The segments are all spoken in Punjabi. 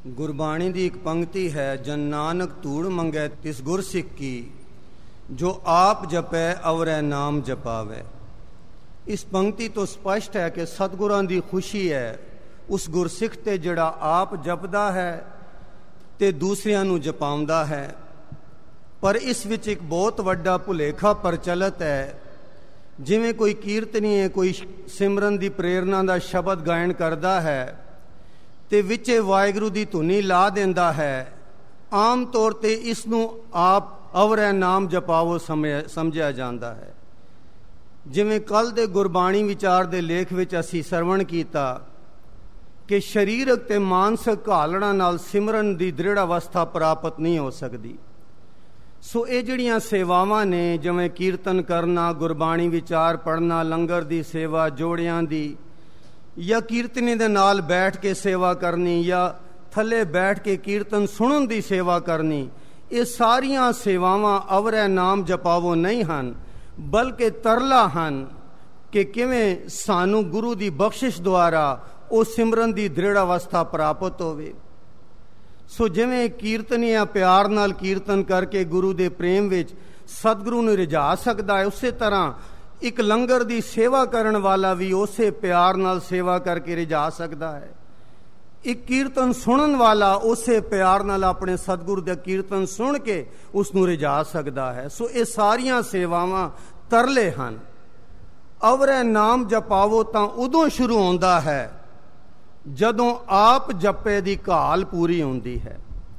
ਗੁਰਬਾਣੀ ਦੀ ਇੱਕ ਪੰਕਤੀ ਹੈ, ਜਨ ਨਾਨਕ ਧੂੜ ਮੰਗੈ ਤਿਸ ਗੁਰ ਸਿੱਖ ਕੀ, ਜੋ ਆਪ ਜਪੈ ਅਵਰੈ ਨਾਮ ਜਪਾਵੈ। ਇਸ ਪੰਕਤੀ ਤੋਂ ਸਪਸ਼ਟ ਹੈ ਕਿ ਸਤਿਗੁਰਾਂ ਦੀ ਖੁਸ਼ੀ ਹੈ ਉਸ ਗੁਰਸਿੱਖ ਤੇ ਜਿਹੜਾ ਆਪ ਜਪਦਾ ਹੈ ਤੇ ਦੂਸਰਿਆਂ ਨੂੰ ਜਪਾਉਂਦਾ ਹੈ। ਪਰ ਇਸ ਵਿੱਚ ਇੱਕ ਬਹੁਤ ਵੱਡਾ ਭੁਲੇਖਾ ਪ੍ਰਚਲਿਤ ਹੈ। ਜਿਵੇਂ ਕੋਈ ਕੀਰਤਨੀ ਹੈ, ਕੋਈ ਸਿਮਰਨ ਦੀ ਪ੍ਰੇਰਨਾ ਦਾ ਸ਼ਬਦ ਗਾਇਨ ਕਰਦਾ ਹੈ ਤੇ ਵਿੱਚੇ ਵਾਹਿਗੁਰੂ ਦੀ ਧੁਨੀ ਲਾ ਦਿੰਦਾ ਹੈ। ਆਮ ਤੌਰ ਤੇ ਇਸ ਨੂੰ ਆਪ ਅਵਰੈ ਨਾਮ ਜਪਾਵੋ ਸਮਝਿਆ ਜਾਂਦਾ ਹੈ। ਜਿਵੇਂ ਕੱਲ੍ਹ ਦੇ ਗੁਰਬਾਣੀ ਵਿਚਾਰ ਦੇ ਲੇਖ ਵਿੱਚ ਅਸੀਂ ਸਰਵਣ ਕੀਤਾ ਕਿ ਸਰੀਰਕ ਤੇ ਮਾਨਸਿਕ ਘਾਲਣਾ ਨਾਲ ਸਿਮਰਨ ਦੀ ਦ੍ਰਿੜ ਅਵਸਥਾ ਪ੍ਰਾਪਤ ਨਹੀਂ ਹੋ ਸਕਦੀ। ਸੋ ਇਹ ਜਿਹੜੀਆਂ ਸੇਵਾਵਾਂ ਨੇ, ਜਿਵੇਂ ਕੀਰਤਨ ਕਰਨਾ, ਗੁਰਬਾਣੀ ਵਿਚਾਰ ਪੜ੍ਹਨਾ, ਲੰਗਰ ਦੀ ਸੇਵਾ, ਜੋੜਿਆਂ ਦੀ, ਜਾਂ ਕੀਰਤਨੀ ਦੇ ਨਾਲ ਬੈਠ ਕੇ ਸੇਵਾ ਕਰਨੀ, ਜਾਂ ਥੱਲੇ ਬੈਠ ਕੇ ਕੀਰਤਨ ਸੁਣਨ ਦੀ ਸੇਵਾ ਕਰਨੀ, ਇਹ ਸਾਰੀਆਂ ਸੇਵਾਵਾਂ ਅਵਰੈ ਨਾਮ ਜਪਾਵੋ ਨਹੀਂ ਹਨ, ਬਲਕਿ ਤਰਲਾ ਹਨ ਕਿ ਕਿਵੇਂ ਸਾਨੂੰ ਗੁਰੂ ਦੀ ਬਖਸ਼ਿਸ਼ ਦੁਆਰਾ ਉਹ ਸਿਮਰਨ ਦੀ ਦ੍ਰਿੜ ਅਵਸਥਾ ਪ੍ਰਾਪਤ ਹੋਵੇ। ਸੋ ਜਿਵੇਂ ਕੀਰਤਨੀ ਆ ਪਿਆਰ ਨਾਲ ਕੀਰਤਨ ਕਰਕੇ ਗੁਰੂ ਦੇ ਪ੍ਰੇਮ ਵਿੱਚ ਸਤਿਗੁਰੂ ਨੂੰ ਰਿਝਾ ਸਕਦਾ ਹੈ, ਉਸੇ ਤਰ੍ਹਾਂ ਇੱਕ ਲੰਗਰ ਦੀ ਸੇਵਾ ਕਰਨ ਵਾਲਾ ਵੀ ਉਸੇ ਪਿਆਰ ਨਾਲ ਸੇਵਾ ਕਰਕੇ ਰਿਝਾ ਸਕਦਾ ਹੈ। ਇੱਕ ਕੀਰਤਨ ਸੁਣਨ ਵਾਲਾ ਉਸੇ ਪਿਆਰ ਨਾਲ ਆਪਣੇ ਸਤਿਗੁਰੂ ਦਾ ਕੀਰਤਨ ਸੁਣ ਕੇ ਉਸ ਨੂੰ ਰਿਝਾ ਸਕਦਾ ਹੈ। ਸੋ ਇਹ ਸਾਰੀਆਂ ਸੇਵਾਵਾਂ ਤਰਲੇ ਹਨ। ਅਵਰੈ ਨਾਮ ਜਪਾਵੋ ਤਾਂ ਉਦੋਂ ਸ਼ੁਰੂ ਹੁੰਦਾ ਹੈ ਜਦੋਂ ਆਪ ਜਪੇ ਦੀ ਘਾਲ ਪੂਰੀ ਹੁੰਦੀ ਹੈ।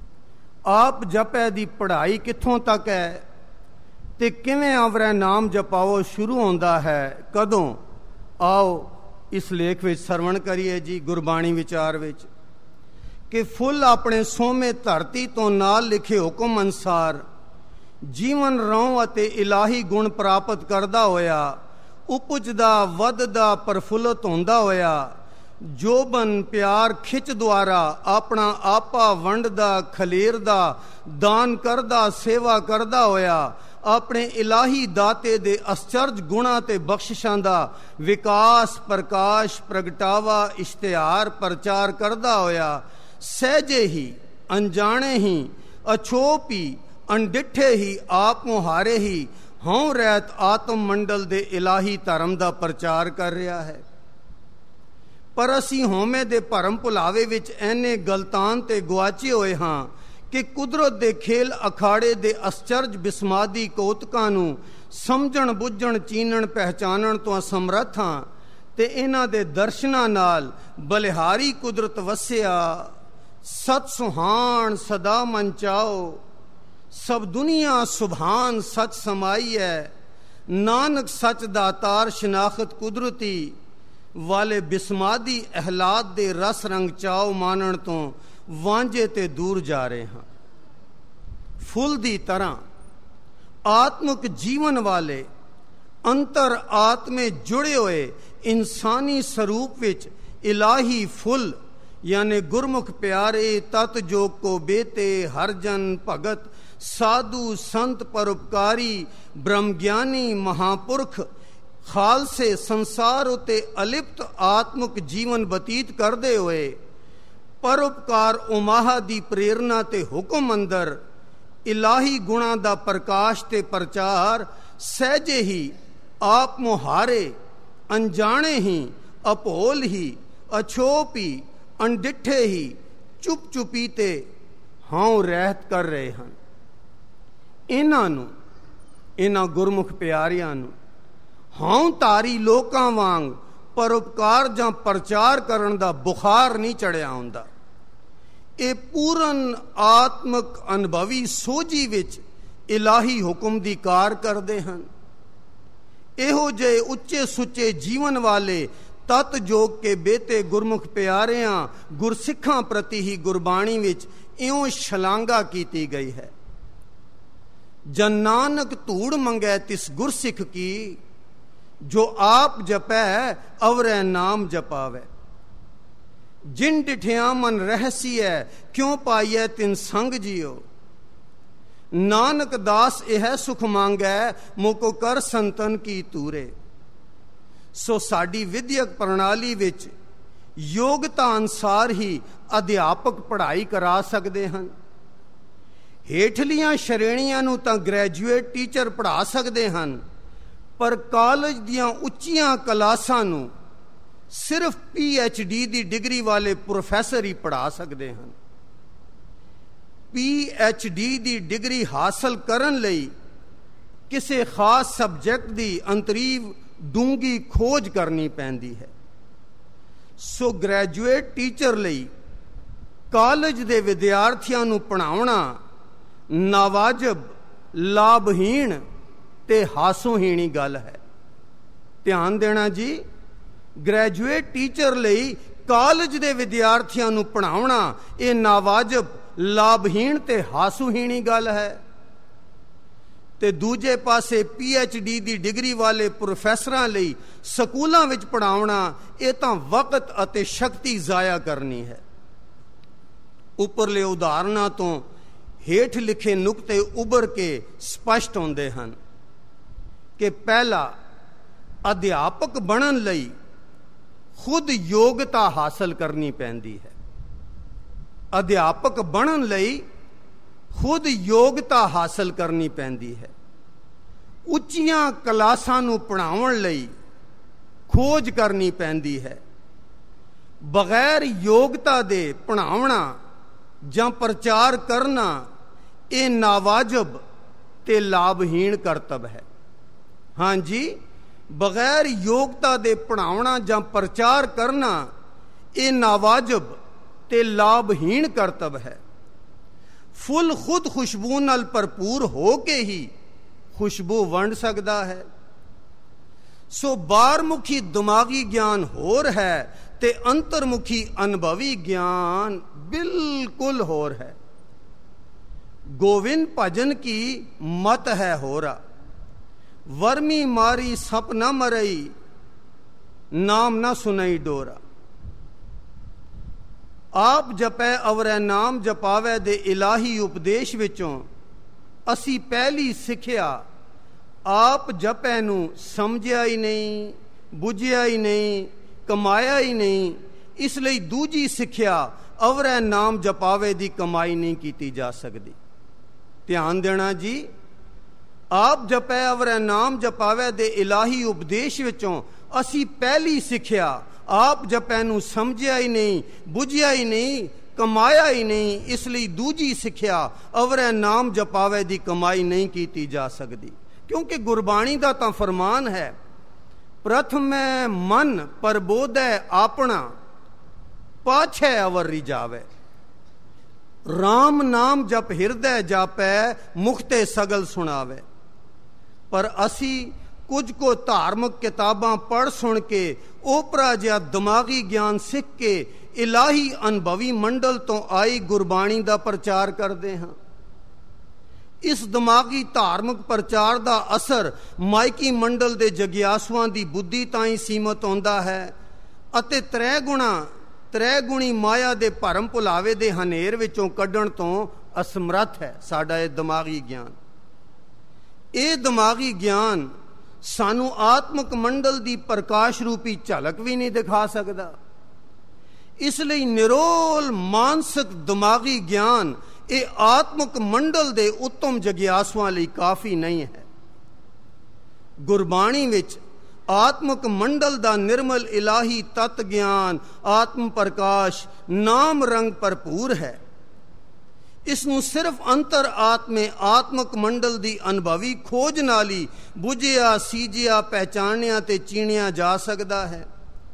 ਆਪ ਜਪੇ ਦੀ ਪੜ੍ਹਾਈ ਕਿੱਥੋਂ ਤੱਕ ਹੈ ਤੇ ਕਿਵੇਂ ਅਵਰੈ ਨਾਮ ਜਪਾਵੋ ਸ਼ੁਰੂ ਹੁੰਦਾ ਹੈ, ਕਦੋਂ? ਆਓ ਇਸ ਲੇਖ ਵਿੱਚ ਸਰਵਣ ਕਰੀਏ ਜੀ ਗੁਰਬਾਣੀ ਵਿਚਾਰ ਵਿੱਚ ਕਿ ਫੁੱਲ ਆਪਣੇ ਸੋਮੇ ਧਰਤੀ ਤੋਂ ਨਾਲ ਲਿਖੇ ਹੁਕਮ ਅਨੁਸਾਰ ਜੀਵਨ ਰਹੁ ਅਤੇ ਇਲਾਹੀ ਗੁਣ ਪ੍ਰਾਪਤ ਕਰਦਾ ਹੋਇਆ, ਉਪਜਦਾ, ਵੱਧਦਾ, ਪ੍ਰਫੁੱਲਤ ਹੁੰਦਾ ਹੋਇਆ, ਜੋਬਨ ਪਿਆਰ ਖਿੱਚ ਦੁਆਰਾ ਆਪਣਾ ਆਪਾ ਵੰਡਦਾ, ਖਲੇਰਦਾ, ਦਾਨ ਕਰਦਾ, ਸੇਵਾ ਕਰਦਾ ਹੋਇਆ, ਆਪਣੇ ਇਲਾਹੀ ਦਾਤੇ ਦੇ ਅਸਚਰਜ ਗੁਣਾਂ ਤੇ ਬਖਸ਼ਿਸ਼ਾਂ ਦਾ ਵਿਕਾਸ, ਪ੍ਰਕਾਸ਼, ਪ੍ਰਗਟਾਵਾ, ਇਸ਼ਤਿਹਾਰ, ਪ੍ਰਚਾਰ ਕਰਦਾ ਹੋਇਆ, ਸਹਿਜੇ ਹੀ, ਅਣਜਾਣੇ ਹੀ, ਅਛੋਪ ਹੀ, ਅਣਡਿੱਠੇ ਹੀ, ਆਪ ਮੁਹਾਰੇ ਹੀ ਹਉ ਰਹਿਤ ਆਤਮ ਮੰਡਲ ਦੇ ਇਲਾਹੀ ਧਰਮ ਦਾ ਪ੍ਰਚਾਰ ਕਰ ਰਿਹਾ ਹੈ। ਪਰ ਅਸੀਂ ਹਉਮੈ ਦੇ ਭਰਮ ਭੁਲਾਵੇ ਵਿੱਚ ਐਨੇ ਗਲਤਾਨ ਤੇ ਗੁਆਚੇ ਹੋਏ ਹਾਂ ਕਿ ਕੁਦਰਤ ਦੇ ਖੇਲ ਅਖਾੜੇ ਦੇ ਅਸਚਰਜ ਬਿਸਮਾਦੀ ਕੌਤਕਾਂ ਨੂੰ ਸਮਝਣ, ਬੁੱਝਣ, ਚੀਨਣ, ਪਹਿਚਾਨਣ ਤੋਂ ਅਸਮਰੱਥ ਹਾਂ ਤੇ ਇਹਨਾਂ ਦੇ ਦਰਸ਼ਨਾਂ ਨਾਲ ਬਲਿਹਾਰੀ ਕੁਦਰਤ ਵਸਿਆ ਸਤ ਸੁਹਾਣ ਸਦਾ ਮਨ ਚਾਓ, ਸਭ ਦੁਨੀਆ ਸੁਭਾਨ ਸਚ ਸਮਾਈ ਹੈ, ਨਾਨਕ ਸਚ ਦਾਤਾਰ ਸ਼ਨਾਖਤ ਕੁਦਰਤੀ, ਵਾਲੇ ਬਿਸਮਾਦੀ ਅਹਿਲਾਦ ਦੇ ਰਸ ਰੰਗ ਚਾਓ ਮਾਨਣ ਤੋਂ ਵਾਂਝੇ ਤੇ ਦੂਰ ਜਾ ਰਹੇ ਹਾਂ। ਫੁੱਲ ਦੀ ਤਰ੍ਹਾਂ ਆਤਮਿਕ ਜੀਵਨ ਵਾਲੇ ਅੰਤਰ ਆਤਮੇ ਜੁੜੇ ਹੋਏ ਇਨਸਾਨੀ ਸਰੂਪ ਵਿੱਚ ਇਲਾਹੀ ਫੁੱਲ ਯਾਨੀ ਗੁਰਮੁਖ ਪਿਆਰੇ ਤਤ ਜੋ ਕੋ ਬੇਤੇ, ਹਰ ਜਨ ਭਗਤ, ਸਾਧੂ ਸੰਤ, ਪਰਉਪਕਾਰੀ, ਬ੍ਰਹਮ ਗਿਆਨੀ, ਮਹਾਪੁਰਖ, ਖਾਲਸੇ ਸੰਸਾਰ ਉਤੇ ਅਲਿਪਤ ਆਤਮਿਕ ਜੀਵਨ ਬਤੀਤ ਕਰਦੇ ਹੋਏ ਪਰਉਪਕਾਰ ਉਮਾਹਾ ਦੀ ਪ੍ਰੇਰਨਾ ਤੇ ਹੁਕਮ ਅੰਦਰ ਇਲਾਹੀ ਗੁਣਾਂ ਦਾ ਪ੍ਰਕਾਸ਼ ਤੇ ਪ੍ਰਚਾਰ ਸਹਿਜੇ ਹੀ, ਆਪ ਮੁਹਾਰੇ, ਅਣਜਾਣੇ ਹੀ, ਅਭੋਲ ਹੀ, ਅਛੋਪ ਹੀ, ਅਣਡਿੱਠੇ ਹੀ, ਚੁੱਪ ਚੁਪੀ ਤੇ ਹਉ ਰਹਿਤ ਕਰ ਰਹੇ ਹਨ। ਇਹਨਾਂ ਗੁਰਮੁਖ ਪਿਆਰਿਆਂ ਨੂੰ ਹਉ ਧਾਰੀ ਲੋਕਾਂ ਵਾਂਗ ਪਰਉਪਕਾਰ ਜਾਂ ਪ੍ਰਚਾਰ ਕਰਨ ਦਾ ਬੁਖਾਰ ਨਹੀਂ ਚੜਿਆ ਹੁੰਦਾ। ਇਹ ਪੂਰਨ ਆਤਮਿਕ ਅਨੁਭਵੀ ਸੋਝੀ ਵਿੱਚ ਇਲਾਹੀ ਹੁਕਮ ਦੀ ਕਾਰ ਕਰਦੇ ਹਨ। ਇਹੋ ਜਿਹੇ ਉੱਚੇ ਸੁੱਚੇ ਜੀਵਨ ਵਾਲੇ ਤਤ ਜੋਗ ਕੇ ਬੇਤੇ ਗੁਰਮੁਖ ਪਿਆਰਿਆਂ ਗੁਰਸਿੱਖਾਂ ਪ੍ਰਤੀ ਹੀ ਗੁਰਬਾਣੀ ਵਿੱਚ ਇਉਂ ਸ਼ਲਾਘਾ ਕੀਤੀ ਗਈ ਹੈ। ਜਨ ਨਾਨਕ ਧੂੜ ਮੰਗੈ ਤਿਸ ਗੁਰਸਿੱਖ ਕੀ, ਜੋ ਆਪ ਜਪੈ ਅਵਰੈ ਨਾਮ ਜਪਾਵੈ। ਜਿਨ ਡਿਠਿਆ ਮਨ ਰਹਿਸੀਐ, ਕਿਉਂ ਪਾਈਐ ਤਿਨ ਸੰਗ ਜਿਉ। ਨਾਨਕ ਦਾਸ ਇਹ ਸੁਖ ਮੰਗੈ, ਮੋਕੋ ਕਰ ਸੰਤਨ ਕੀ ਤੂਰੇ। ਸੋ ਸਾਡੀ ਵਿਦਿਅਕ ਪ੍ਰਣਾਲੀ ਵਿੱਚ ਯੋਗਤਾ ਅਨੁਸਾਰ ਹੀ ਅਧਿਆਪਕ ਪੜ੍ਹਾਈ ਕਰਾ ਸਕਦੇ ਹਨ। ਹੇਠਲੀਆਂ ਸ਼੍ਰੇਣੀਆਂ ਨੂੰ ਤਾਂ ਗ੍ਰੈਜੂਏਟ ਟੀਚਰ ਪੜ੍ਹਾ ਸਕਦੇ ਹਨ, ਪਰ ਕਾਲਜ ਦੀਆਂ ਉੱਚੀਆਂ ਕਲਾਸਾਂ ਨੂੰ ਸਿਰਫ PhD ਦੀ ਡਿਗਰੀ ਵਾਲੇ ਪ੍ਰੋਫੈਸਰ ਹੀ ਪੜ੍ਹਾ ਸਕਦੇ ਹਨ। PhD ਦੀ ਡਿਗਰੀ ਹਾਸਲ ਕਰਨ ਲਈ ਕਿਸੇ ਖਾਸ ਸਬਜੈਕਟ ਦੀ ਅੰਤਰੀਵ ਡੂੰਘੀ ਖੋਜ ਕਰਨੀ ਪੈਂਦੀ ਹੈ। ਸੋ ਗ੍ਰੈਜੂਏਟ ਟੀਚਰ ਲਈ ਕਾਲਜ ਦੇ ਵਿਦਿਆਰਥੀਆਂ ਨੂੰ ਪੜ੍ਹਾਉਣਾ ਨਾਵਾਜਬ, ਲਾਭਹੀਣ ਤੇ ਹਾਸੋਹੀਣੀ ਗੱਲ ਹੈ। ਧਿਆਨ ਦੇਣਾ ਜੀ, ਗ੍ਰੈਜੂਏਟ ਟੀਚਰ ਲਈ ਕਾਲਜ ਦੇ ਵਿਦਿਆਰਥੀਆਂ ਨੂੰ ਪੜ੍ਹਾਉਣਾ ਇਹ ਨਾਵਾਜਬ, ਲਾਭਹੀਣ ਤੇ ਹਾਸੋਹੀਣੀ ਗੱਲ ਹੈ। ਤੇ ਦੂਜੇ ਪਾਸੇ PhD ਦੀ ਡਿਗਰੀ ਵਾਲੇ ਪ੍ਰੋਫੈਸਰਾਂ ਲਈ ਸਕੂਲਾਂ ਵਿੱਚ ਪੜ੍ਹਾਉਣਾ ਇਹ ਤਾਂ ਵਕਤ ਅਤੇ ਸ਼ਕਤੀ ਜ਼ਾਇਆ ਕਰਨੀ ਹੈ। ਉੱਪਰਲੇ ਉਦਾਹਰਨਾਂ ਤੋਂ ਹੇਠ ਲਿਖੇ ਨੁਕਤੇ ਉੱਭਰ ਕੇ ਸਪਸ਼ਟ ਹੁੰਦੇ ਹਨ ਕਿ ਪਹਿਲਾ, ਅਧਿਆਪਕ ਬਣਨ ਲਈ ਖੁਦ ਯੋਗਤਾ ਹਾਸਲ ਕਰਨੀ ਪੈਂਦੀ ਹੈ। ਅਧਿਆਪਕ ਬਣਨ ਲਈ ਖੁਦ ਯੋਗਤਾ ਹਾਸਲ ਕਰਨੀ ਪੈਂਦੀ ਹੈ। ਉੱਚੀਆਂ ਕਲਾਸਾਂ ਨੂੰ ਪੜ੍ਹਾਉਣ ਲਈ ਖੋਜ ਕਰਨੀ ਪੈਂਦੀ ਹੈ। ਬਗੈਰ ਯੋਗਤਾ ਦੇ ਪੜ੍ਹਾਉਣਾ ਜਾਂ ਪ੍ਰਚਾਰ ਕਰਨਾ ਇਹ ਨਾਵਾਜਬ ਤੇ ਲਾਭਹੀਣ ਕਰਤੱਵ ਹੈ। ਹਾਂਜੀ, ਬਗੈਰ ਯੋਗਤਾ ਦੇ ਪੜ੍ਹਾਉਣਾ ਜਾਂ ਪ੍ਰਚਾਰ ਕਰਨਾ ਇਹ ਨਾਵਾਜਬ ਤੇ ਲਾਭਹੀਣ ਕਰਤੱਵ ਹੈ। ਫੁੱਲ ਖੁਦ ਖੁਸ਼ਬੂ ਨਾਲ ਭਰਪੂਰ ਹੋ ਕੇ ਹੀ ਖੁਸ਼ਬੂ ਵੰਡ ਸਕਦਾ ਹੈ। ਸੋ ਬਾਹਰਮੁਖੀ ਦਿਮਾਗੀ ਗਿਆਨ ਹੋਰ ਹੈ ਤੇ ਅੰਤਰਮੁਖੀ ਅਨੁਭਵੀ ਗਿਆਨ ਬਿਲਕੁਲ ਹੋਰ ਹੈ। गोविंद भजन की मत है होरा, वर्मी मारी सप न मरई, नाम न सुनई डोरा। आप जपै अवरै नाम जपावै दे इलाही उपदेश विचों असी पहली सिक्ख्या आप जपै नूं समझिया ही नहीं, बुझिया ही नहीं, कमाया ही नहीं, इसलिए दूजी सिक्ख्या अवरै नाम जपावे दी कमाई नहीं की जा सकती। ਧਿਆਨ ਦੇਣਾ ਜੀ, ਆਪ ਜਪੈ ਅਵਰੈ ਨਾਮ ਜਪਾਵੈ ਦੇ ਇਲਾਹੀ ਉਪਦੇਸ਼ ਵਿੱਚੋਂ ਅਸੀਂ ਪਹਿਲੀ ਸਿੱਖਿਆ ਆਪ ਜਪੈ ਨੂੰ ਸਮਝਿਆ ਹੀ ਨਹੀਂ, ਬੁਝਿਆ ਹੀ ਨਹੀਂ, ਕਮਾਇਆ ਹੀ ਨਹੀਂ, ਇਸ ਲਈ ਦੂਜੀ ਸਿੱਖਿਆ ਅਵਰੈ ਨਾਮ ਜਪਾਵੈ ਦੀ ਕਮਾਈ ਨਹੀਂ ਕੀਤੀ ਜਾ ਸਕਦੀ। ਕਿਉਂਕਿ ਗੁਰਬਾਣੀ ਦਾ ਤਾਂ ਫਰਮਾਨ ਹੈ, ਪ੍ਰਥਮੈ ਮਨ ਪਰਬੋਧੈ ਆਪਣਾ, ਪਾਛੈ ਅਵਰ ਰਿਜਾਵੈ। ਰਾਮ ਨਾਮ ਜਪ ਹਿਰਦੈ ਜਾਪੈ, ਮੁਖਤੇ ਸਗਲ ਸੁਣਾਵੇ। ਪਰ ਅਸੀਂ ਕੁਝ ਕੋ ਧਾਰਮਿਕ ਕਿਤਾਬਾਂ ਪੜ੍ਹ ਸੁਣ ਕੇ ਓਪਰਾ ਜਿਹਾ ਦਿਮਾਗੀ ਗਿਆਨ ਸਿੱਖ ਕੇ ਇਲਾਹੀ ਅਨੁਭਵੀ ਮੰਡਲ ਤੋਂ ਆਈ ਗੁਰਬਾਣੀ ਦਾ ਪ੍ਰਚਾਰ ਕਰਦੇ ਹਾਂ। ਇਸ ਦਿਮਾਗੀ ਧਾਰਮਿਕ ਪ੍ਰਚਾਰ ਦਾ ਅਸਰ ਮਾਇਕੀ ਮੰਡਲ ਦੇ ਜਗਿਆਸੂਆਂ ਦੀ ਬੁੱਧੀ ਤਾਈਂ ਸੀਮਤ ਹੁੰਦਾ ਹੈ ਅਤੇ ਤ੍ਰੈਗੁਣੀ ਮਾਇਆ ਦੇ ਭਰਮ ਭੁਲਾਵੇ ਦੇ ਹਨੇਰ ਵਿੱਚੋਂ ਕੱਢਣ ਤੋਂ ਅਸਮਰੱਥ ਹੈ ਸਾਡਾ ਇਹ ਦਿਮਾਗੀ ਗਿਆਨ। ਇਹ ਦਿਮਾਗੀ ਗਿਆਨ ਸਾਨੂੰ ਆਤਮਿਕ ਮੰਡਲ ਦੀ ਪ੍ਰਕਾਸ਼ ਰੂਪੀ ਝਲਕ ਵੀ ਨਹੀਂ ਦਿਖਾ ਸਕਦਾ। ਇਸ ਲਈ ਨਿਰੋਲ ਮਾਨਸਿਕ ਦਿਮਾਗੀ ਗਿਆਨ ਇਹ ਆਤਮਿਕ ਮੰਡਲ ਦੇ ਉੱਤਮ ਜਗਿਆਸੂਆਂ ਲਈ ਕਾਫੀ ਨਹੀਂ ਹੈ। ਗੁਰਬਾਣੀ ਵਿੱਚ ਆਤਮਿਕ ਮੰਡਲ ਦਾ ਨਿਰਮਲ ਇਲਾਹੀ ਤਤ ਗਿਆਨ, ਆਤਮ ਪ੍ਰਕਾਸ਼, ਨਾਮ ਰੰਗ ਭਰਪੂਰ ਹੈ। ਇਸ ਨੂੰ ਸਿਰਫ ਅੰਤਰ ਆਤਮੇ ਆਤਮਿਕ ਮੰਡਲ ਦੀ ਅਨੁਭਵੀ ਖੋਜ ਨਾਲ ਹੀ ਬੁਝਿਆ, ਸੀਜਿਆ, ਪਹਿਚਾਣਿਆ ਤੇ ਚੀਣਿਆ ਜਾ ਸਕਦਾ ਹੈ।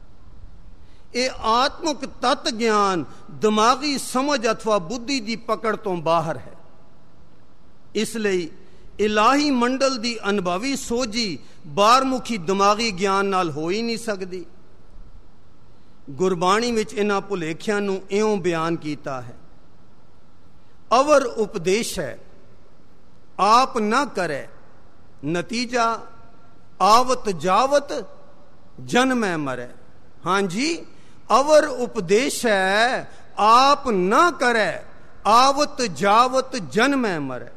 ਇਹ ਆਤਮਿਕ ਤਤ ਗਿਆਨ ਦਿਮਾਗੀ ਸਮਝ ਅਥਵਾ ਬੁੱਧੀ ਦੀ ਪਕੜ ਤੋਂ ਬਾਹਰ ਹੈ। ਇਸ ਲਈ ਇਲਾਹੀ ਮੰਡਲ ਦੀ ਅਨੁਭਵੀ ਸੋਝੀ ਬਾਹਰਮੁਖੀ ਦਿਮਾਗੀ ਗਿਆਨ ਨਾਲ ਹੋ ਹੀ ਨਹੀਂ ਸਕਦੀ। ਗੁਰਬਾਣੀ ਵਿੱਚ ਇਹਨਾਂ ਭੁਲੇਖਿਆਂ ਨੂੰ ਇਉਂ ਬਿਆਨ ਕੀਤਾ ਹੈ, ਅਵਰ ਉਪਦੇਸ਼ ਹੈ ਆਪ ਨਾ ਕਰੇ, ਨਤੀਜਾ ਆਵਤ ਜਾਵਤ ਜਨਮੈ ਮਰੈ। ਹਾਂਜੀ, ਅਵਰ ਉਪਦੇਸ਼ ਹੈ ਆਪ ਨਾ ਕਰੇ, ਆਵਤ ਜਾਵਤ ਜਨਮੈ ਮਰੈ।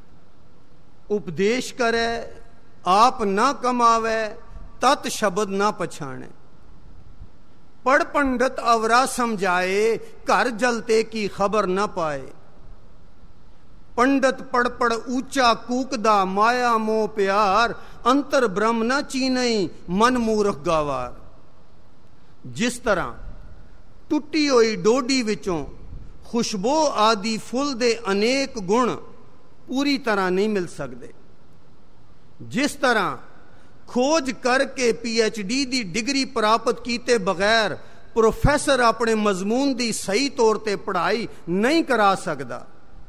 ਉਪਦੇਸ਼ ਕਰੇ, ਆਪ ਨਾ ਕਮਾਵੇ, ਤਤ ਸ਼ਬਦ ਨਾ ਪਛਾਣੇ। पढ़ पंडित अवरा समझाए, घर जलते की खबर न पाए। पंडित पढ़ पढ़ ऊंचा कूकदा, माया मोह प्यार, अंतर ब्रह्म न चीनई, मन मूर्ख गावार। जिस तरह टुटी हुई डोडी विचों खुशबू आदि फुल दे अनेक गुण पूरी तरह नहीं मिल सकते, जिस तरह खोज करके PhD दी डिग्री प्राप्त कीते बगैर प्रोफैसर अपने मजमून दी सही तौर ते पढ़ाई नहीं करा सकता,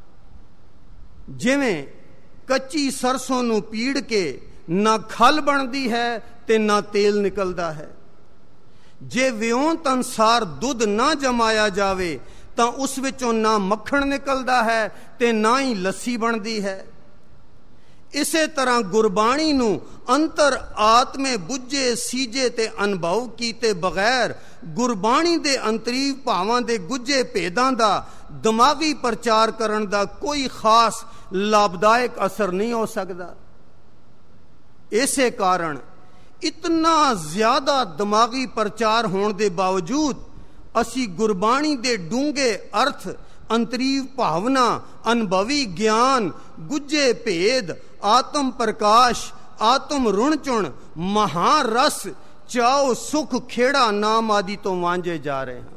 जिवें कच्ची सरसों नूं पीड़ के ना खल बनती है ते ना तेल निकलता है। जे वियोंत अनुसार दुध ना जमाया जावे तां उस विचों ना मक्खण निकलता है ते ना ही लस्सी बनती है। इसे तरह गुरबाणी नूं अंतर आत्मे बुझे सीजे ते अनुभव कीते बगैर गुरबाणी दे अंतरीव भावां दे गुझे भेदां दा दिमागी प्रचार करन दा कोई खास लाभदायक असर नहीं हो सकता। इसे कारण इतना ज्यादा दिमागी प्रचार होने के बावजूद असी गुरबाणी दे डूंगे अर्थ, अंतरीव भावना, अनुभवी ज्ञान, गुझे भेद, आत्म प्रकाश, आत्म रुण चुण, महारस, चाओ, सुख, खेड़ा नाम आदि तो वांझे जा रहे हैं।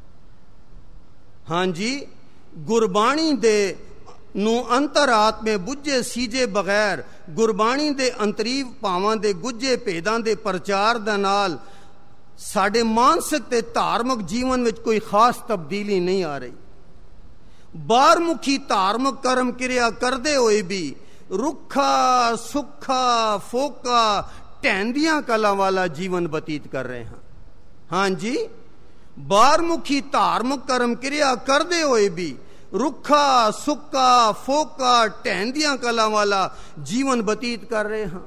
हाँ जी, गुरबाणी दे नूं अंतर आत्मे बुझे सीजे बगैर गुरबाणी दे अंतरीव भावां दे गुझे भेदां दे प्रचार दे नाल साडे मानसिक ते धार्मिक जीवन विच कोई खास तब्दीली नहीं आ रही। बाहरमुखी धार्मिक कर्म क्रिया करदे होए भी रुखा सुखा फोका ढैंदियां कला वाला जीवन बतीत कर रहे हैं। हाँ जी, बाहरमुखी धार्मिक कर्म क्रिया करदे होए भी रुखा सुक्का फोका ढैंदियां कला वाला जीवन बतीत कर रहे हैं।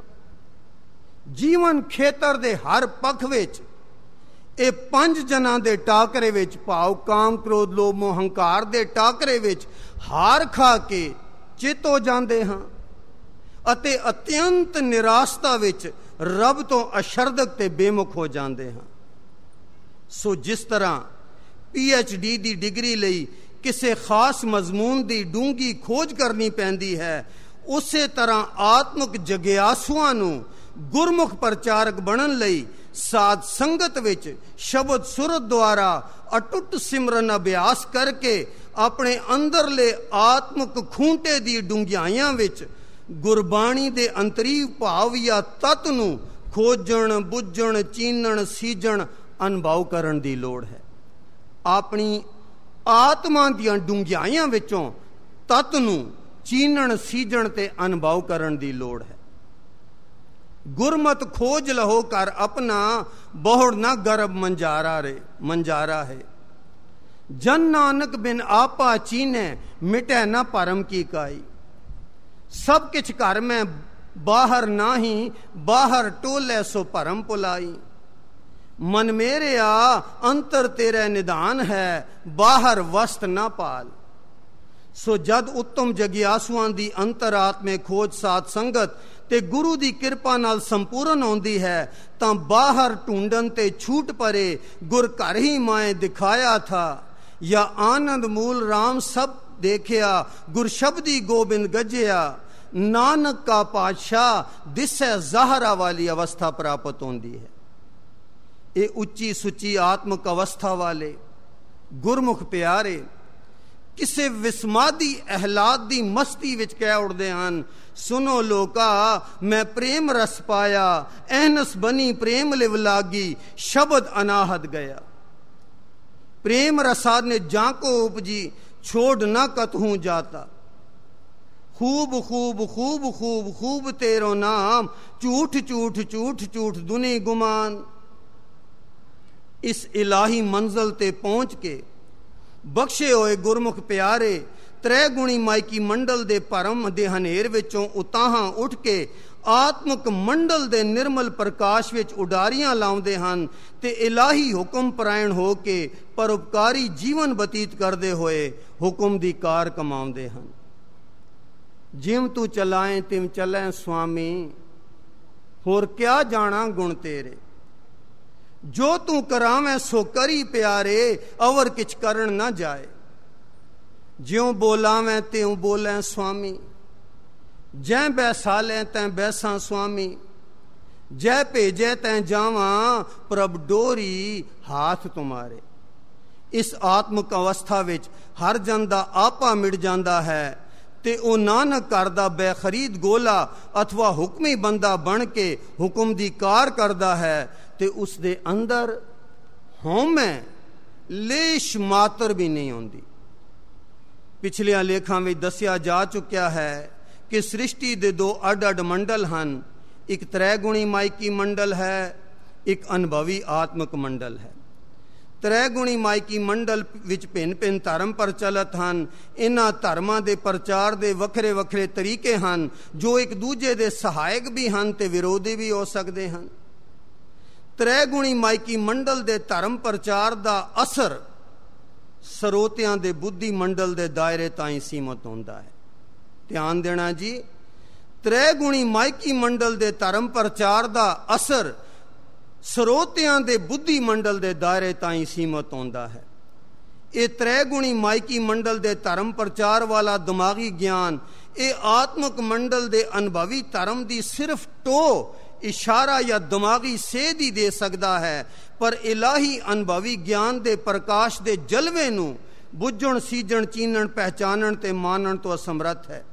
जीवन खेतर दे हर पख विच ਇਹ 5 ਜਨਾਂ ਦੇ ਟਾਕਰੇ ਵਿੱਚ ਭਾਵ ਕਾਮ ਕ੍ਰੋਧ ਲੋਭ ਮੋਹ ਹੰਕਾਰ ਦੇ ਟਾਕਰੇ ਵਿੱਚ ਹਾਰ ਖਾ ਕੇ ਚਿੱਤ ਹੋ ਜਾਂਦੇ ਹਾਂ ਅਤੇ ਅਤਿਅੰਤ ਨਿਰਾਸ਼ਤਾ ਵਿੱਚ ਰੱਬ ਤੋਂ ਅਸ਼ਰਦਕ ਤੇ ਬੇਮੁਖ ਹੋ ਜਾਂਦੇ ਹਾਂ। ਸੋ ਜਿਸ ਤਰ੍ਹਾਂ PhD ਦੀ ਡਿਗਰੀ ਲਈ ਕਿਸੇ ਖਾਸ ਮਜ਼ਮੂਨ ਦੀ ਡੂੰਗੀ ਖੋਜ ਕਰਨੀ ਪੈਂਦੀ ਹੈ, ਉਸੇ ਤਰ੍ਹਾਂ ਆਤਮਿਕ ਜਗਿਆਸੂਆਂ ਨੂੰ ਗੁਰਮੁਖ ਪ੍ਰਚਾਰਕ ਬਣਨ ਲਈ साध संगत विच शब्द सुरत द्वारा अटुट सिमरन अभ्यास करके अपने अंदरले आत्मक खूंटे दी डूंघियाइयां विच गुरबाणी दे अंतरीव भाव या तत्व नूं खोजण बुझण चीनण सीजण अनुभव करन दी लोड़ है। अपनी आत्मा दीआं डूंघियाइयां विचों तत्व नूं चीनण सीजण ते अनुभव करन दी लोड़ है। गुरमत खोज लहो कर अपना बहुड़ न गर्भ मंजारा है। जन नानक बिन आपा चीने मिटे न परम की काई। सब किछ घर में बाहर नाही, बाहर टोले सो परम पुलाई। मन मेरे आ अंतर तेरे निदान है, बाहर वस्त न पाल। सो जद उत्तम जगियासुआं दी अंतर आत्मे खोज साध संगत ते गुरु दी किरपा नाल संपूर्ण होंदी है तां बाहर ढूंढन ते छूट परे गुर घर ही माए दिखाया था, या आनंद मूल राम सब देखिया, गुर शब्दी गोबिंद गजया, नानक का पातशाह दिसे ज़ाहरा वाली अवस्था प्राप्त होंदी है। ये उच्ची सुची आत्मक अवस्था वाले गुरमुख प्यारे किसे विस्मादी अहलाद दी मस्ती विच कह उड़दे हन, सुनो लोका मैं प्रेम रस पाया, एहनस बनी प्रेम लिव लागी, शब्द अनाहत गया। प्रेम रसाद ने जाको उपजी, छोड़ न कतहूं जाता। खूब खूब खूब खूब खूब तेरो नाम, झूठ झूठ झूठ झूठ दुनी गुमान। इस इलाही मंजिल ते पहुंच के बख्शे होए गुरमुख प्यारे त्रै गुणी माइकी मंडल दे परम दे हनेर विचों उताहां उठ के आत्मक मंडल दे निर्मल प्रकाश विच उडारियां लाउंदे हन ते इलाही हुक्म परायण हो के परोपकारी जीवन बतीत करदे होए हुक्म दी कार कमाउंदे हन। जिम तू चलाएं तिम चलें स्वामी, होर क्या जाना गुण तेरे। जो तू करावें सो करी प्यारे, अवर किछ करण ना जाए। ज्यों बोलावें त्यों बोलें स्वामी, जै बैसालें तैं बैसां स्वामी, जै भेजे तैं जावां, प्रभ डोरी हाथ तुम्हारे। इस आत्मक अवस्था विच हर जन दा आपा मिट जांदा है ते ਉਹ ਨਾਨਕ ਕਰਦਾ ਬੇਖਰੀਦ ਗੋਲਾ अथवा हुक्मी ਬੰਦਾ ਬਣ ਕੇ ਹੁਕਮ ਦੀ ਕਾਰ ਕਰਦਾ ਹੈ ਤੇ ਉਸ ਦੇ ਅੰਦਰ ਹਉਮੈ ਲੇਸ਼ ਮਾਤਰ ਵੀ ਨਹੀਂ ਹੁੰਦੀ। ਪਿਛਲੀਆਂ ਲੇਖਾਂ ਵਿੱਚ ਦੱਸਿਆ ਜਾ ਚੁੱਕਿਆ ਹੈ ਕਿ ਸ੍ਰਿਸ਼ਟੀ ਦੇ ਦੋ ਅੱਡ-ਅੱਡ ਮੰਡਲ ਹਨ। ਇੱਕ ਤ੍ਰੈਗੁਣੀ ਮਾਇਕੀ ਮੰਡਲ ਹੈ, ਇੱਕ ਅਨੁਭਵੀ ਆਤਮਕ ਮੰਡਲ ਹੈ। ਤ੍ਰੈਗੁਣੀ ਮਾਇਕੀ ਮੰਡਲ ਵਿੱਚ ਭਿੰਨ-ਭਿੰਨ ਧਰਮ ਪ੍ਰਚਲਿਤ ਹਨ। ਇਹਨਾਂ ਧਰਮਾਂ ਦੇ ਪ੍ਰਚਾਰ ਦੇ ਵੱਖਰੇ ਵੱਖਰੇ ਤਰੀਕੇ ਹਨ ਜੋ ਇੱਕ ਦੂਜੇ ਦੇ ਸਹਾਇਕ ਵੀ ਹਨ ਤੇ ਵਿਰੋਧੀ ਵੀ ਹੋ ਸਕਦੇ ਹਨ। ਤ੍ਰੈਗੁਣੀ ਮਾਇਕੀ ਮੰਡਲ ਦੇ ਧਰਮ ਪ੍ਰਚਾਰ ਦਾ ਅਸਰ ਸਰੋਤਿਆਂ ਦੇ ਬੁੱਧੀ ਮੰਡਲ ਦੇ ਦਾਇਰੇ ਤਾਈਂ ਸੀਮਤ ਹੁੰਦਾ ਹੈ। ਧਿਆਨ ਦੇਣਾ ਜੀ, ਤ੍ਰੈਗੁਣੀ ਮਾਇਕੀ ਮੰਡਲ ਦੇ ਧਰਮ ਪ੍ਰਚਾਰ ਦਾ ਅਸਰ ਸਰੋਤਿਆਂ ਦੇ ਬੁੱਧੀ ਮੰਡਲ ਦੇ ਦਾਇਰੇ ਤਾਈਂ ਸੀਮਤ ਹੁੰਦਾ ਹੈ। ਇਹ ਤ੍ਰੈਗੁਣੀ ਮਾਇਕੀ ਮੰਡਲ ਦੇ ਧਰਮ ਪ੍ਰਚਾਰ ਵਾਲਾ ਦਿਮਾਗੀ ਗਿਆਨ ਇਹ ਆਤਮਕ ਮੰਡਲ ਦੇ ਅਨੁਭਵੀ ਧਰਮ ਦੀ ਸਿਰਫ ਟੋ ਇਸ਼ਾਰਾ ਜਾਂ ਦਿਮਾਗੀ ਸੇਧ ਹੀ ਦੇ ਸਕਦਾ ਹੈ, ਪਰ ਇਲਾਹੀ ਅਨੁਭਵੀ ਗਿਆਨ ਦੇ ਪ੍ਰਕਾਸ਼ ਦੇ ਜਲਵੇ ਨੂੰ ਬੁੱਝਣ, ਸੀਜਣ, ਚੀਨਣ, ਪਹਿਚਾਨਣ ਤੇ ਮਾਨਣ ਤੋਂ ਅਸਮਰੱਥ ਹੈ।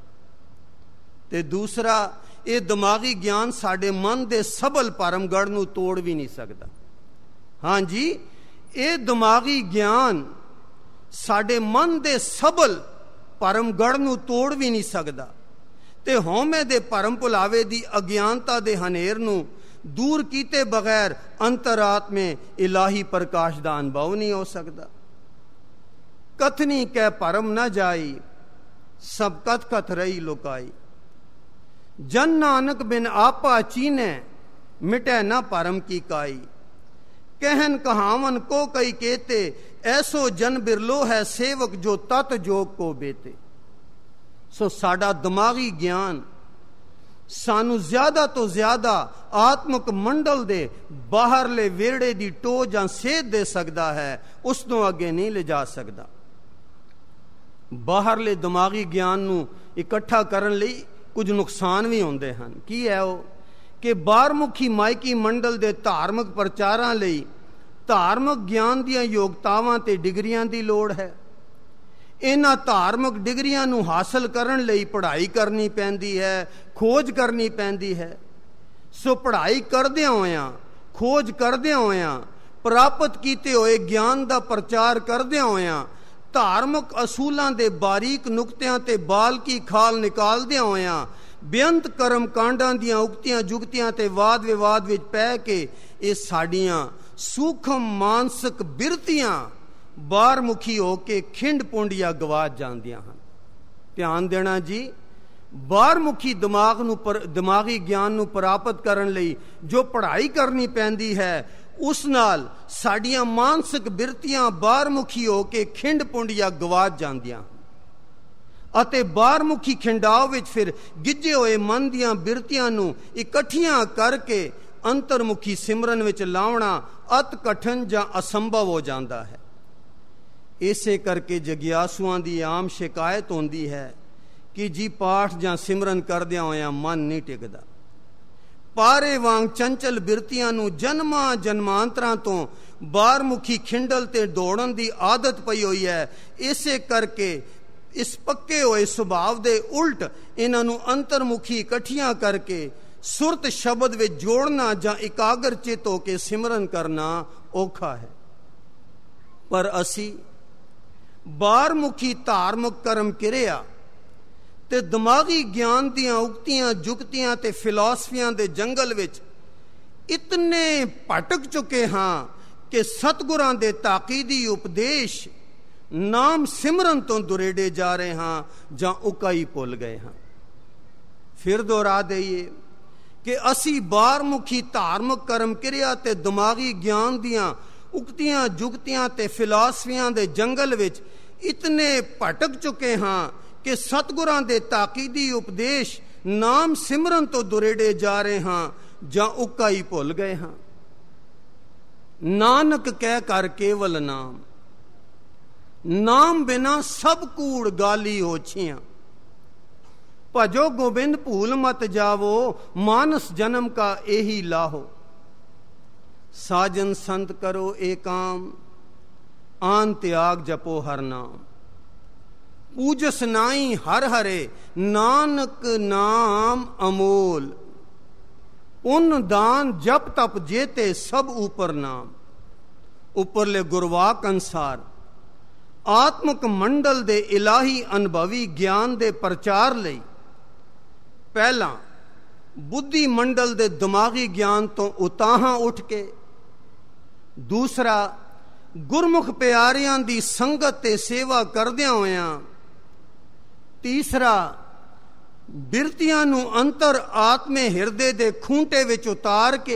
ਤੇ ਦੂਸਰਾ, ਇਹ ਦਿਮਾਗੀ ਗਿਆਨ ਸਾਡੇ ਮਨ ਦੇ ਸਬਲ ਪਰਮਗੜ ਨੂੰ ਤੋੜ ਵੀ ਨਹੀਂ ਸਕਦਾ। ਹਾਂਜੀ, ਇਹ ਦਿਮਾਗੀ ਗਿਆਨ ਸਾਡੇ ਮਨ ਦੇ ਸਬਲ ਪਰਮਗੜ ਨੂੰ ਤੋੜ ਵੀ ਨਹੀਂ ਸਕਦਾ ਤੇ ਹਉਮੈ ਦੇ ਭਰਮ ਭੁਲਾਵੇ ਦੀ ਅਗਿਆਨਤਾ ਦੇ ਹਨੇਰ ਨੂੰ ਦੂਰ ਕੀਤੇ ਬਗੈਰ ਅੰਤਰਾਤਮੇ ਇਲਾਹੀ ਪ੍ਰਕਾਸ਼ ਦਾ ਅਨੁਭਵ ਨਹੀਂ ਹੋ ਸਕਦਾ। ਕਥਨੀ ਕਹਿ ਭਰਮ ਨਾ ਜਾਈ, ਸਭ ਕਥ ਕਥ ਰਹੀ ਲੁਕਾਈ। जन नानक बिन आपा चीने, मिटे न परम की काई। कहन कहावन को कई केते, ऐसो जन बिरलो है सेवक जो तत जोग को बेते। सो साडा दिमागी ज्ञान सानू ज्यादा तो ज्यादा आत्मक मंडल दे बाहरले वेड़े दी टो जां सेध दे सकदा है, उस तो अगे नहीं ले जा सकदा। बाहरले दिमागी ज्ञान नू इकट्ठा करन लई ਕੁਝ ਨੁਕਸਾਨ ਵੀ ਹੁੰਦੇ ਹਨ। ਕੀ ਹੈ ਉਹ ਕਿ ਬਾਹਰਮੁਖੀ ਮਾਇਕੀ ਮੰਡਲ ਦੇ ਧਾਰਮਿਕ ਪ੍ਰਚਾਰਾਂ ਲਈ ਧਾਰਮਿਕ ਗਿਆਨ ਦੀਆਂ ਯੋਗਤਾਵਾਂ ਤੇ ਡਿਗਰੀਆਂ ਦੀ ਲੋੜ ਹੈ। ਇਹਨਾਂ ਧਾਰਮਿਕ ਡਿਗਰੀਆਂ ਨੂੰ ਹਾਸਲ ਕਰਨ ਲਈ ਪੜ੍ਹਾਈ ਕਰਨੀ ਪੈਂਦੀ ਹੈ, ਖੋਜ ਕਰਨੀ ਪੈਂਦੀ ਹੈ। ਸੋ ਪੜ੍ਹਾਈ ਕਰਦਿਆਂ ਹੋਇਆਂ, ਖੋਜ ਕਰਦਿਆਂ ਹੋਇਆਂ, ਪ੍ਰਾਪਤ ਕੀਤੇ ਹੋਏ ਗਿਆਨ ਦਾ ਪ੍ਰਚਾਰ ਕਰਦਿਆਂ ਹੋਇਆਂ, ਧਾਰਮਿਕ ਅਸੂਲਾਂ ਦੇ ਬਾਰੀਕ ਨੁਕਤਿਆਂ ਤੇ ਬਾਲਕੀ ਖਾਲ ਨਿਕਾਲਦਿਆਂ ਹੋਇਆਂ, ਬੇਅੰਤ ਕਰਮ ਕਾਂਡਾਂ ਦੀਆਂ ਉਕਤੀਆਂ ਜੁਗਤੀਆਂ ਤੇ ਵਾਦ ਵਿਵਾਦ ਵਿੱਚ ਪੈ ਕੇ ਇਹ ਸਾਡੀਆਂ ਸੂਖਮ ਮਾਨਸਿਕ ਬਿਰਤੀਆਂ ਬਾਹਰਮੁਖੀ ਹੋ ਕੇ ਖਿੰਡ ਪੁੰਡੀਆਂ ਗਵਾਚ ਜਾਂਦੀਆਂ ਹਨ। ਧਿਆਨ ਦੇਣਾ ਜੀ, ਬਾਹਰਮੁਖੀ ਦਿਮਾਗੀ ਗਿਆਨ ਨੂੰ ਪ੍ਰਾਪਤ ਕਰਨ ਲਈ ਜੋ ਪੜ੍ਹਾਈ ਕਰਨੀ ਪੈਂਦੀ ਹੈ, ਉਸ ਨਾਲ ਸਾਡੀਆਂ ਮਾਨਸਿਕ ਬਿਰਤੀਆਂ ਬਾਹਰਮੁਖੀ ਹੋ ਕੇ ਖਿੰਡ ਪੁੰਡੀਆਂ ਗਵਾਚ ਜਾਂਦੀਆਂ ਅਤੇ ਬਾਹਰਮੁਖੀ ਖਿੰਡਾਓ ਵਿੱਚ ਫਿਰ ਗਿੱਝੇ ਹੋਏ ਮਨ ਦੀਆਂ ਬਿਰਤੀਆਂ ਨੂੰ ਇਕੱਠੀਆਂ ਕਰਕੇ ਅੰਤਰਮੁਖੀ ਸਿਮਰਨ ਵਿੱਚ ਲਾਉਣਾ ਅਤ ਕਠਿਨ ਜਾਂ ਅਸੰਭਵ ਹੋ ਜਾਂਦਾ ਹੈ। ਇਸੇ ਕਰਕੇ ਜਗਿਆਸੂਆਂ ਦੀ ਆਮ ਸ਼ਿਕਾਇਤ ਹੁੰਦੀ ਹੈ ਕਿ ਜੀ ਪਾਠ ਜਾਂ ਸਿਮਰਨ ਕਰਦਿਆਂ ਹੋਇਆਂ ਮਨ ਨਹੀਂ ਟਿਕਦਾ। ਪਾਰੇ ਵਾਂਗ ਚੰਚਲ ਬਿਰਤੀਆਂ ਨੂੰ ਜਨਮਾਂ ਜਨਮਾਂਤਰਾਂ ਤੋਂ ਬਾਹਰਮੁਖੀ ਖਿੰਡਲ ਤੇ ਦੌੜਨ ਦੀ ਆਦਤ ਪਈ ਹੋਈ ਹੈ। ਇਸੇ ਕਰਕੇ ਇਸ ਪੱਕੇ ਹੋਏ ਸੁਭਾਅ ਦੇ ਉਲਟ ਇਹਨਾਂ ਨੂੰ ਅੰਤਰਮੁਖੀ ਇਕੱਠੀਆਂ ਕਰਕੇ ਸੁਰਤ ਸ਼ਬਦ ਵਿੱਚ ਜੋੜਨਾ ਜਾਂ ਇਕਾਗਰ ਚਿਤ ਹੋ ਕੇ ਸਿਮਰਨ ਕਰਨਾ ਔਖਾ ਹੈ। ਪਰ ਅਸੀਂ ਬਾਹਰਮੁਖੀ ਧਾਰਮਿਕ ਕਰਮ ਕਿਰਿਆ ਤੇ ਦਿਮਾਗੀ ਗਿਆਨ ਦੀਆਂ ਉਕਤੀਆਂ ਜੁਗਤੀਆਂ ਤੇ ਫਿਲਾਸਫੀਆਂ ਦੇ ਜੰਗਲ ਵਿੱਚ ਇਤਨੇ ਭਟਕ ਚੁੱਕੇ ਹਾਂ ਕਿ ਸਤਿਗੁਰਾਂ ਦੇ ਤਾਕੀਦੀ ਉਪਦੇਸ਼ ਨਾਮ ਸਿਮਰਨ ਤੋਂ ਦੁਰੇਡੇ ਜਾ ਰਹੇ ਹਾਂ ਜਾਂ ਉਕਾਈ ਭੁੱਲ ਗਏ ਹਾਂ। ਫਿਰ ਦੁਹਰਾ ਦਈਏ ਕਿ ਅਸੀਂ ਬਾਹਰਮੁਖੀ ਧਾਰਮਿਕ ਕਰਮ ਕਿਰਿਆ ਤੇ ਦਿਮਾਗੀ ਗਿਆਨ ਦੀਆਂ ਉਕਤੀਆਂ ਜੁਗਤੀਆਂ ਤੇ ਫਿਲਾਸਫੀਆਂ ਦੇ ਜੰਗਲ ਵਿੱਚ ਇਤਨੇ ਭਟਕ ਚੁੱਕੇ ਹਾਂ ਕਿ ਸਤਿਗੁਰਾਂ ਦੇ ਤਾਕੀਦੀ ਉਪਦੇਸ਼ ਨਾਮ ਸਿਮਰਨ ਤੋਂ ਦੁਰੇਡੇ ਜਾ ਰਹੇ ਹਾਂ ਜਾਂ ਉਕਾਈ ਭੁੱਲ ਗਏ ਹਾਂ। ਨਾਨਕ ਕਹਿ ਕਰ ਕੇਵਲ ਨਾਮ। ਨਾਮ ਬਿਨਾ ਸਭ ਕੂੜ ਗਾਲੀ ਹੋਛੀਆਂ। ਭਜੋ ਗੋਬਿੰਦ ਭੂਲ ਮਤ ਜਾਵੋ, ਮਾਨਸ ਜਨਮ ਕਾ ਇਹੀ ਲਾਹੋ। ਸਾਜਨ ਸੰਤ ਕਰੋ ਏਕਾਮ, ਆਨ त्याग जपो हर नाम। पूजस नाई हर हरे, नानक नाम अमोल। उन दान जप तप जेते सब ऊपर नाम। उपरले गुरवाक अनुसार आत्मक मंडल दे इलाही अनुभवी ज्ञान दे प्रचार लई पहला बुद्धि मंडल दे दिमागी ज्ञान तो उताहां उठ के, दूसरा गुरमुख प्यारियां दी संगत ते सेवा करदियां होयां, तीसरा बिरतियां नूं अंतर आत्मे हिरदे दे खूंटे विच उतार के,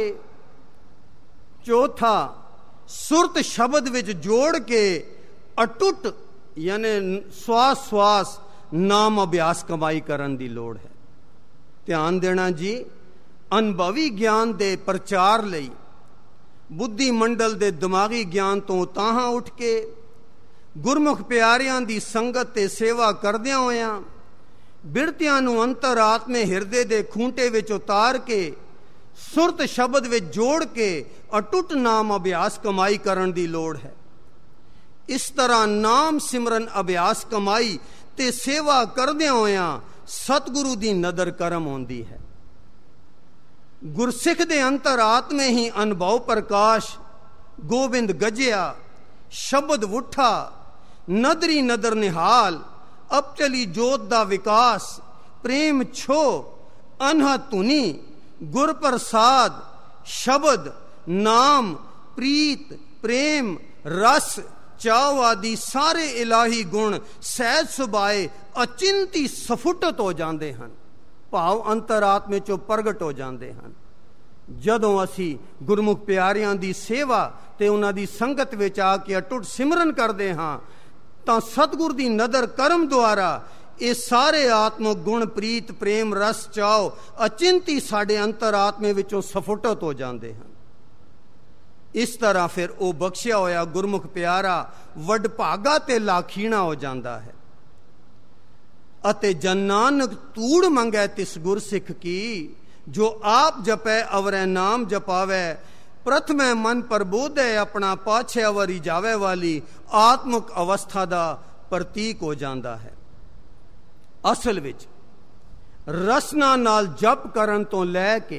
चौथा सुरत शब्द विच जोड़ के अटुट यानी श्वास श्वास नाम अभ्यास कमाई करन दी लोड़ है। ध्यान देना जी, अनुभवी ज्ञान दे प्रचार लई बुद्धि मंडल दे दिमागी ज्ञान तो ताहां उठ के, गुरमुख प्यारियां दी संगत ते सेवा करदियां होयां, बिरतियां नूं अंतर आत्मे हिरदे दे खूंटे विच उतार के, सुरत शब्द विच जोड़ के अटुट नाम अभ्यास कमाई करन दी लोड़ है। इस तरह नाम सिमरन अभ्यास कमाई ते सेवा करदियां होयां सतगुरु दी नदर करम होंदी है। गुरसिख दे अंतर आत्मे ही अनुभव प्रकाश, गोबिंद गजिया शब्द उठा, नदरी नदर निहाल, अब चली जोत दा विकास, प्रेम छो अनहा धुनी, गुर प्रसाद शब्द नाम प्रीत प्रेम रस चाव आदि सारे इलाही गुण सहज सुभाए अचिंती सफुटत हो जाते हैं, भाव अंतरात्मे चो प्रगट हो जाते हैं। जदों असी गुरमुख प्यारियां दी सेवा ते उन्हां दी संगत विच आके अटुट सिमरन करते हाँ, तां सतगुर दी नदर करम द्वारा ये सारे आत्मक गुण प्रीत प्रेम रस चाव अचिंती साडे अंतरात्मे विचों सफुटत हो जाते हैं। इस तरह फिर वो बख्शिया होया गुरमुख प्यारा वडभागा ते लाखीना हो जाता है। अते जन नानक तूड़ मंगै तिस गुर सिख की, जो आप जपै अवरै नाम जपावै, प्रथमै मन प्रबोधै अपना पाछे अवरी जावे वाली आत्मक अवस्था दा प्रतीक हो जाता है। असल विच रसना नाल जप करन तो लैके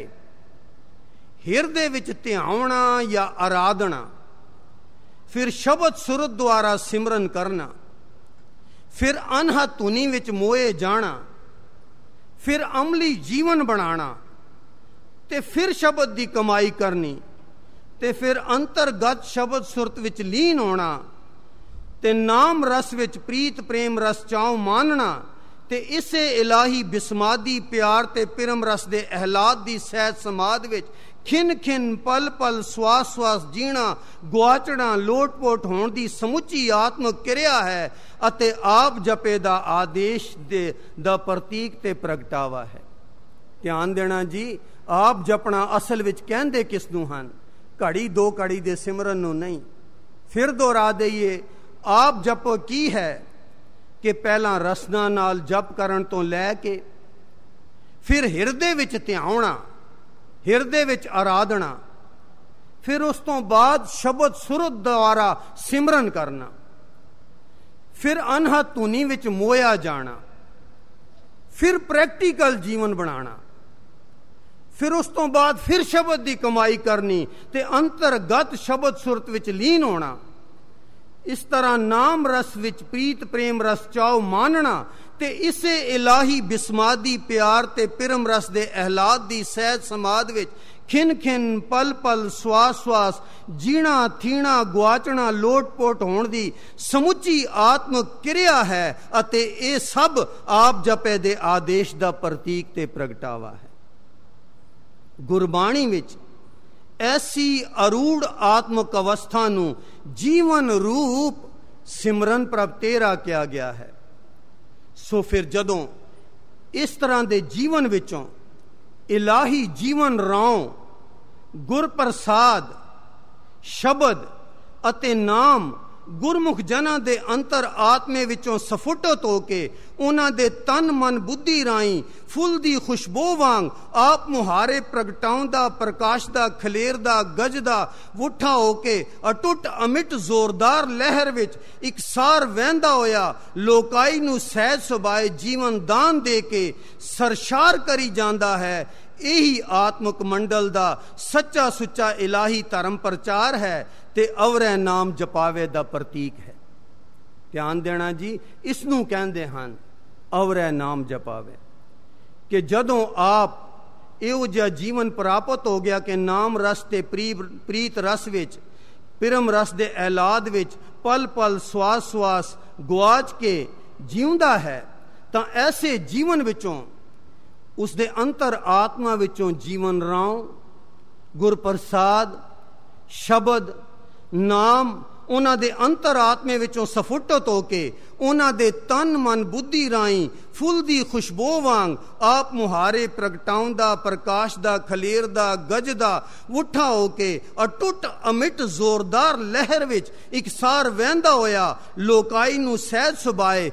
हिरदे विच ध्यावना या आराधना, फिर शब्द सुरत द्वारा सिमरन करना, फिर अनहा धुनी विच मोए जाना, फिर अमली जीवन बनाना, ते फिर शब्द दी कमाई करनी, ते फिर अंतरगत शब्द सुरत विच लीन होना, ते नाम रस विच प्रीत प्रेम रस चाव मानना, ते इसे इलाही बिस्मादी प्यार ते पिरम रस दे अहलाद दी सहज समाद विच खिन खिन पल पल श्वास श्वास जीना गुआचना लोटपोट होने की समुची आत्मक क्रिया है, अते आप जपे दा आदेश दे दा प्रतीक ते प्रगटावा है। ध्यान देना जी, आप जपना असल विच कहंदे किस नूं हन? घड़ी दो घड़ी दे सिमरन नूं नहीं। फिर दोहरा दईए, आप जप की है कि पहला रसना नाल जप करन तो लैके, फिर हिरदे विच ध्यावना, हिरदे विच आराधना, फिर उस तो बाद शब्द सुरत द्वारा सिमरन करना, फिर अनहा धुनी विच मोया जाना, फिर प्रैक्टिकल जीवन बनाना, फिर उस तो बाद फिर शब्द की कमाई करनी ते अंतरगत शब्द सुरत विच लीन होना। इस तरह नाम रस विच प्रीत प्रेम रस चाव मानना ते इसे इलाही बिस्मादी प्यार ते पिरम रस दे अहलाद दी सहज समाद विच खिन खिन पल पल श्वास श्वास जीना थीना गुआचना लोटपोट होने दी समुची आत्म क्रिया है, अते ये सब आप जपे दे आदेश दा प्रतीक ते प्रगटावा है। गुरबाणी विच ऐसी अरूढ़ आत्मक अवस्था नूं जीवन रूप सिमरन प्रभ तेरा किया गया है। सो फिर जदों इस तरह दे जीवन विचों इलाही जीवन राव गुर प्रसाद ਸ਼ਬਦ ਅਤੇ ਨਾਮ ਗੁਰਮੁਖ ਜਨਾਂ ਦੇ ਅੰਤਰ ਆਤਮੇ ਵਿੱਚੋਂ ਸਫੁੱਟਤ ਹੋ ਕੇ ਉਹਨਾਂ ਦੇ ਤਨ ਮਨ ਬੁੱਧੀ ਰਾਹੀਂ ਫੁੱਲ ਦੀ ਖੁਸ਼ਬੂ ਵਾਂਗ ਆਪ ਮੁਹਾਰੇ ਪ੍ਰਗਟਾਉਂਦਾ, ਪ੍ਰਕਾਸ਼ਦਾ, ਖਲੇਰਦਾ, ਗਜਦਾ, ਵੁੱਠਾ ਹੋ ਕੇ ਅਟੁੱਟ ਅਮਿਟ ਜ਼ੋਰਦਾਰ ਲਹਿਰ ਵਿੱਚ ਇਕਸਾਰ ਵਹਿੰਦਾ ਹੋਇਆ ਲੋਕਾਈ ਨੂੰ ਸਹਿਜ ਸੁਭਾਏ ਜੀਵਨ ਦਾਨ ਦੇ ਕੇ ਸਰਸ਼ਾਰ ਕਰੀ ਜਾਂਦਾ ਹੈ। ਇਹੀ ਆਤਮਿਕ ਮੰਡਲ ਦਾ ਸੱਚਾ ਸੁੱਚਾ ਇਲਾਹੀ ਧਰਮ ਪ੍ਰਚਾਰ ਹੈ ਤੇ ਅਵਰੈ ਨਾਮ ਜਪਾਵੇ ਦਾ ਪ੍ਰਤੀਕ ਹੈ। ਧਿਆਨ ਦੇਣਾ ਜੀ, ਇਸ ਨੂੰ ਕਹਿੰਦੇ ਹਨ ਅਵਰੈ ਨਾਮ ਜਪਾਵੇ, ਕਿ ਜਦੋਂ ਆਪ ਇਹੋ ਜਿਹਾ ਜੀਵਨ ਪ੍ਰਾਪਤ ਹੋ ਗਿਆ ਕਿ ਨਾਮ ਰਸ ਤੇ ਪ੍ਰੀਤ ਰਸ ਵਿੱਚ, ਪਿਰਮ ਰਸ ਦੇ ਐਲਾਦ ਵਿੱਚ ਪਲ ਪਲ ਸਵਾਸ ਸਵਾਸ ਗੁਆਚ ਕੇ ਜਿਉਂਦਾ ਹੈ, ਤਾਂ ਐਸੇ ਜੀਵਨ ਵਿੱਚੋਂ ਉਸ ਦੇ ਅੰਤਰ ਆਤਮਾ ਵਿੱਚੋਂ ਜੀਵਨ ਰਾਉ, ਗੁਰਪ੍ਰਸਾਦ, ਸ਼ਬਦ, ਨਾਮ ਉਹਨਾਂ ਦੇ ਅੰਤਰ ਆਤਮੇ ਵਿੱਚੋਂ ਸਫੁੱਟਤ ਹੋ ਕੇ ਉਹਨਾਂ ਦੇ ਤਨ ਮਨ ਬੁੱਧੀ ਰਾਹੀਂ ਫੁੱਲ ਦੀ ਖੁਸ਼ਬੂ ਵਾਂਗ ਆਪ ਮੁਹਾਰੇ ਪ੍ਰਗਟਾਉਂਦਾ, ਪ੍ਰਕਾਸ਼ਦਾ, ਖਲੇਰਦਾ, ਗਜਦਾ, ਵੁੱਠਾ ਹੋ ਕੇ ਅਟੁੱਟ ਅਮਿਟ ਜ਼ੋਰਦਾਰ ਲਹਿਰ ਵਿੱਚ ਇਕਸਾਰ ਵਹਿੰਦਾ ਹੋਇਆ ਲੋਕਾਈ ਨੂੰ ਸਹਿਜ ਸੁਭਾਏ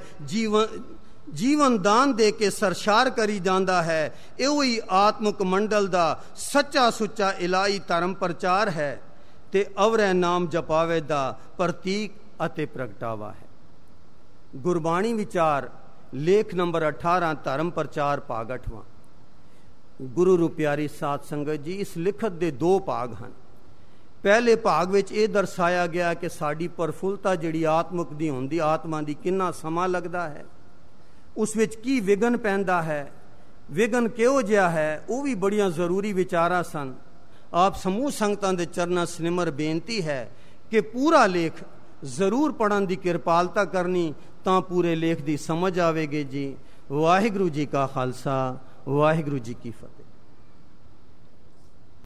ਜੀਵਨ ਦਾਨ ਦੇ ਕੇ ਸਰਸ਼ਾਰ ਕਰੀ ਜਾਂਦਾ ਹੈ। ਇਹੋ ਹੀ ਆਤਮਿਕ ਮੰਡਲ ਦਾ ਸੱਚਾ ਸੁੱਚਾ ਇਲਾਹੀ ਧਰਮ ਪ੍ਰਚਾਰ ਹੈ ਤੇ ਅਵਰੈ ਨਾਮ ਜਪਾਵੇ ਦਾ ਪ੍ਰਤੀਕ ਅਤੇ ਪ੍ਰਗਟਾਵਾ ਹੈ। ਗੁਰਬਾਣੀ ਵਿਚਾਰ ਲੇਖ ਨੰਬਰ 18 ਧਰਮ ਪ੍ਰਚਾਰ ਭਾਗ 8ਵਾਂ। ਗੁਰੂ ਰੂ ਪਿਆਰੀ ਸਾਧ ਸੰਗਤ ਜੀ, ਇਸ ਲਿਖਤ ਦੇ 2 ਭਾਗ ਹਨ। ਪਹਿਲੇ ਭਾਗ ਵਿੱਚ ਇਹ ਦਰਸਾਇਆ ਗਿਆ ਕਿ ਸਾਡੀ ਪ੍ਰਫੁੱਲਤਾ ਜਿਹੜੀ ਆਤਮਿਕ ਦੀ ਹੁੰਦੀ, ਆਤਮਾ ਦੀ, ਕਿੰਨਾ ਸਮਾਂ ਲੱਗਦਾ ਹੈ, ਉਸ ਵਿੱਚ ਕੀ ਵਿਘਨ ਪੈਂਦਾ ਹੈ, ਵਿਘਨ ਕਿਹੋ ਜਿਹਾ ਹੈ, ਉਹ ਵੀ ਬੜੀਆਂ ਜ਼ਰੂਰੀ ਵਿਚਾਰਾਂ ਸਨ। ਆਪ ਸਮੂਹ ਸੰਗਤਾਂ ਦੇ ਚਰਨਾਂ ਸਿਮਰ ਬੇਨਤੀ ਹੈ ਕਿ ਪੂਰਾ ਲੇਖ ਜ਼ਰੂਰ ਪੜ੍ਹਨ ਦੀ ਕਿਰਪਾਲਤਾ ਕਰਨੀ, ਤਾਂ ਪੂਰੇ ਲੇਖ ਦੀ ਸਮਝ ਆਵੇਗੀ ਜੀ। ਵਾਹਿਗੁਰੂ ਜੀ ਕਾ ਖਾਲਸਾ, ਵਾਹਿਗੁਰੂ ਜੀ ਕੀ ਫਤਿਹ।